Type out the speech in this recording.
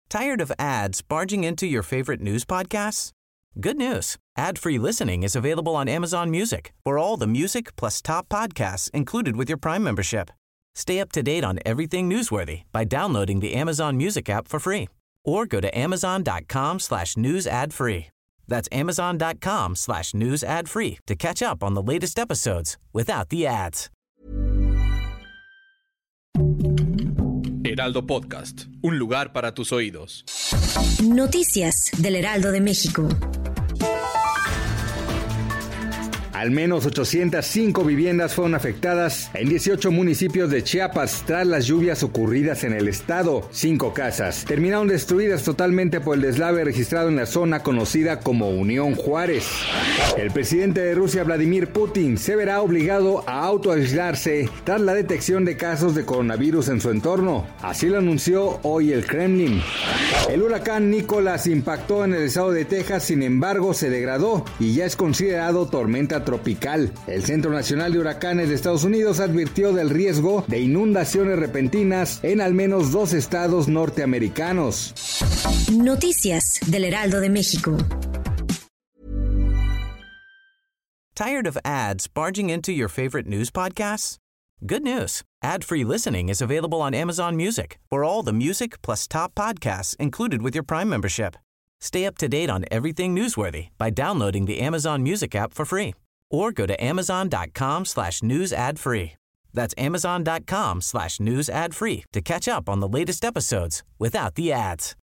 Tired of ads barging into your favorite news podcasts? Good news. Ad-free listening is available on Amazon Music for all the music plus top podcasts included with your Prime membership. Stay up to date on everything newsworthy by downloading the Amazon Music app for free or go to amazon.com/news ad free. That's amazon.com/news ad free to catch up on the latest episodes without the ads. Heraldo Podcast, un lugar para tus oídos. Noticias del Heraldo de México. Al menos 805 viviendas fueron afectadas en 18 municipios de Chiapas tras las lluvias ocurridas en el estado. 5 casas terminaron destruidas totalmente por el deslave registrado en la zona conocida como Unión Juárez. El presidente de Rusia, Vladimir Putin, se verá obligado a autoaislarse tras la detección de casos de coronavirus en su entorno. Así lo anunció hoy el Kremlin. El huracán Nicolás impactó en el estado de Texas, sin embargo se degradó y ya es considerado tormenta tropical. El Centro Nacional de Huracanes de Estados Unidos advirtió del riesgo de inundaciones repentinas en al menos 2 estados norteamericanos. Noticias del Heraldo de México. Tired of ads barging into your favorite news podcasts? Good news. Ad-free listening is available on Amazon Music for all the music plus top podcasts included with your Prime membership. Stay up to date on everything newsworthy by downloading the Amazon Music app for free or go to amazon.com/news ad free. That's amazon.com/news ad free to catch up on the latest episodes without the ads.